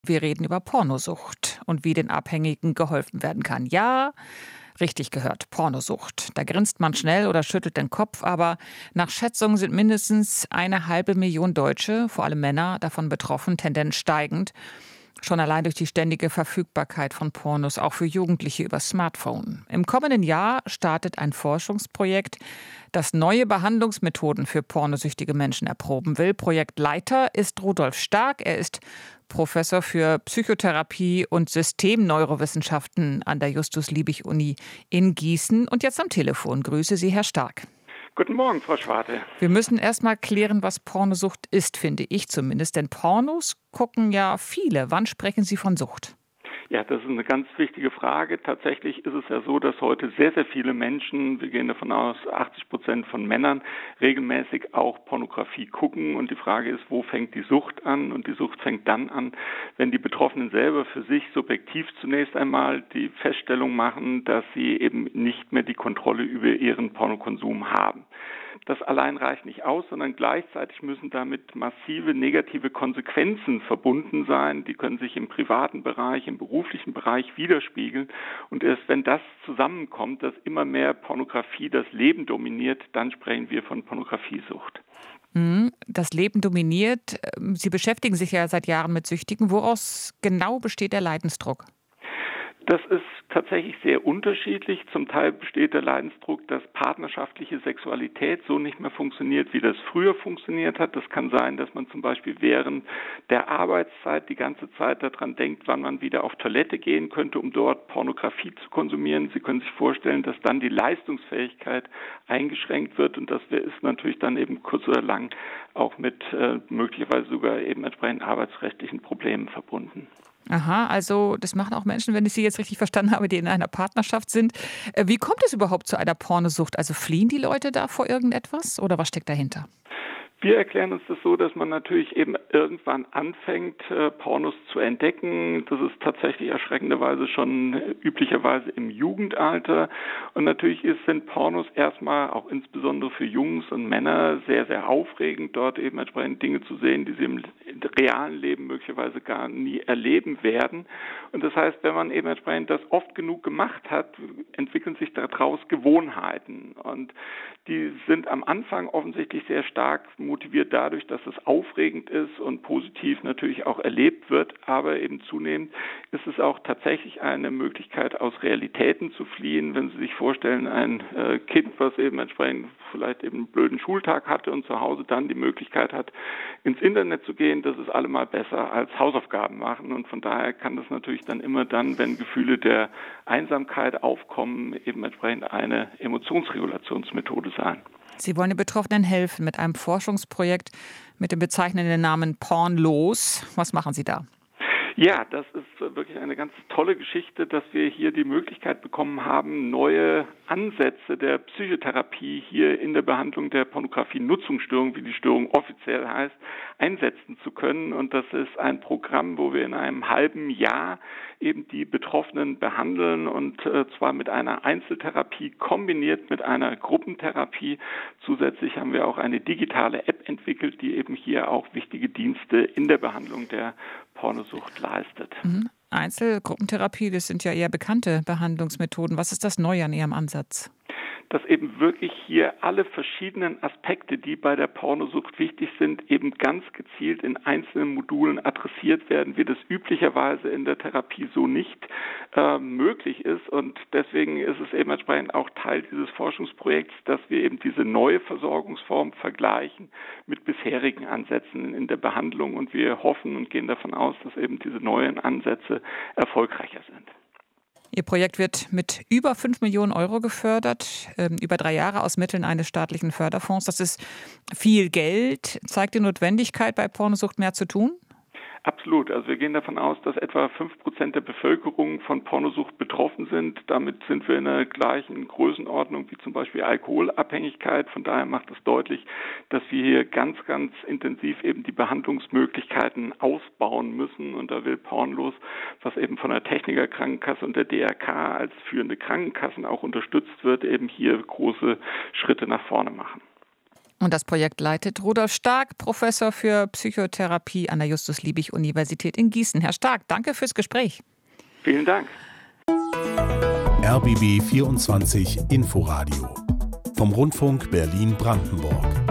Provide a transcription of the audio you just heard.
Wir reden über Pornosucht und wie den Abhängigen geholfen werden kann. Ja, richtig gehört, Pornosucht. Da grinst man schnell oder schüttelt den Kopf, aber nach Schätzungen sind mindestens 500.000 Deutsche, vor allem Männer, davon betroffen, Tendenz steigend. Schon allein durch die ständige Verfügbarkeit von Pornos, auch für Jugendliche über Smartphone. Im kommenden Jahr startet ein Forschungsprojekt, das neue Behandlungsmethoden für pornosüchtige Menschen erproben will. Projektleiter ist Rudolf Stark. Er ist Professor für Psychotherapie und Systemneurowissenschaften an der Justus-Liebig-Uni in Gießen. Und jetzt am Telefon. Grüße Sie, Herr Stark. Guten Morgen, Frau Schwarte. Wir müssen erst mal klären, was Pornosucht ist, finde ich zumindest. Denn Pornos gucken ja viele. Wann sprechen Sie von Sucht? Ja, das ist eine ganz wichtige Frage. Tatsächlich ist es ja so, dass heute sehr, sehr viele Menschen, wir gehen davon aus, 80% von Männern, regelmäßig auch Pornografie gucken. Und die Frage ist, wo fängt die Sucht an? Und die Sucht fängt dann an, wenn die Betroffenen selber für sich subjektiv zunächst einmal die Feststellung machen, dass sie eben nicht mehr die Kontrolle über ihren Pornokonsum haben. Das allein reicht nicht aus, sondern gleichzeitig müssen damit massive negative Konsequenzen verbunden sein. Die können sich im privaten Bereich, im beruflichen Bereich widerspiegeln. Und erst wenn das zusammenkommt, dass immer mehr Pornografie das Leben dominiert, dann sprechen wir von Pornografiesucht. Das Leben dominiert. Sie beschäftigen sich ja seit Jahren mit Süchtigen. Woraus genau besteht der Leidensdruck? Das ist tatsächlich sehr unterschiedlich. Zum Teil besteht der Leidensdruck, dass partnerschaftliche Sexualität so nicht mehr funktioniert, wie das früher funktioniert hat. Das kann sein, dass man zum Beispiel während der Arbeitszeit die ganze Zeit daran denkt, wann man wieder auf Toilette gehen könnte, um dort Pornografie zu konsumieren. Sie können sich vorstellen, dass dann die Leistungsfähigkeit eingeschränkt wird und das ist natürlich dann eben kurz oder lang auch mit möglicherweise sogar eben entsprechend arbeitsrechtlichen Problemen verbunden. Aha, also das machen auch Menschen, wenn ich Sie jetzt richtig verstanden habe, die in einer Partnerschaft sind. Wie kommt es überhaupt zu einer Pornosucht? Also fliehen die Leute da vor irgendetwas oder was steckt dahinter? Wir erklären uns das so, dass man natürlich eben irgendwann anfängt, Pornos zu entdecken. Das ist tatsächlich erschreckenderweise schon üblicherweise im Jugendalter. Und natürlich sind Pornos erstmal auch insbesondere für Jungs und Männer sehr, sehr aufregend, dort eben entsprechend Dinge zu sehen, die sie im realen Leben möglicherweise gar nie erleben werden. Und das heißt, wenn man eben entsprechend das oft genug gemacht hat, entwickeln sich daraus Gewohnheiten. Und die sind am Anfang offensichtlich sehr stark motiviert dadurch, dass es aufregend ist und positiv natürlich auch erlebt wird, aber eben zunehmend ist es auch tatsächlich eine Möglichkeit, aus Realitäten zu fliehen. Wenn Sie sich vorstellen, ein Kind, was eben entsprechend vielleicht eben einen blöden Schultag hatte und zu Hause dann die Möglichkeit hat, ins Internet zu gehen, das ist allemal besser als Hausaufgaben machen und von daher kann das natürlich dann immer dann, wenn Gefühle der Einsamkeit aufkommen, eben entsprechend eine Emotionsregulationsmethode sein. Sie wollen den Betroffenen helfen mit einem Forschungsprojekt mit dem bezeichnenden Namen Pornlos. Was machen Sie da? Ja, das ist wirklich eine ganz tolle Geschichte, dass wir hier die Möglichkeit bekommen haben, neue Ansätze der Psychotherapie hier in der Behandlung der Pornografie-Nutzungsstörung, wie die Störung offiziell heißt, einsetzen zu können. Und das ist ein Programm, wo wir in einem halben Jahr eben die Betroffenen behandeln und zwar mit einer Einzeltherapie kombiniert mit einer Gruppentherapie. Zusätzlich haben wir auch eine digitale App entwickelt, die eben hier auch wichtige Dienste in der Behandlung der Pornosucht leistet. Einzelgruppentherapie, das sind ja eher bekannte Behandlungsmethoden. Was ist das Neue an Ihrem Ansatz? Dass eben wirklich hier alle verschiedenen Aspekte, die bei der Pornosucht wichtig sind, eben ganz gezielt in einzelnen Modulen adressiert werden, wie das üblicherweise in der Therapie so nicht möglich ist. Und deswegen ist es eben entsprechend auch Teil dieses Forschungsprojekts, dass wir eben diese neue Versorgungsform vergleichen mit bisherigen Ansätzen in der Behandlung. Und wir hoffen und gehen davon aus, dass eben diese neuen Ansätze erfolgreicher sind. Ihr Projekt wird mit über 5 Millionen Euro gefördert, über 3 Jahre aus Mitteln eines staatlichen Förderfonds. Das ist viel Geld. Zeigt die Notwendigkeit, bei Pornosucht mehr zu tun? Absolut. Also wir gehen davon aus, dass etwa 5% der Bevölkerung von Pornosucht betroffen sind. Damit sind wir in der gleichen Größenordnung wie zum Beispiel Alkoholabhängigkeit. Von daher macht es deutlich, dass wir hier ganz, ganz intensiv eben die Behandlungsmöglichkeiten ausbauen müssen. Und da will Pornlos, was eben von der Techniker Krankenkasse und der DRK als führende Krankenkassen auch unterstützt wird, eben hier große Schritte nach vorne machen. Und das Projekt leitet Rudolf Stark, Professor für Psychotherapie an der Justus-Liebig-Universität in Gießen. Herr Stark, danke fürs Gespräch. Vielen Dank. RBB 24 Inforadio vom Rundfunk Berlin-Brandenburg.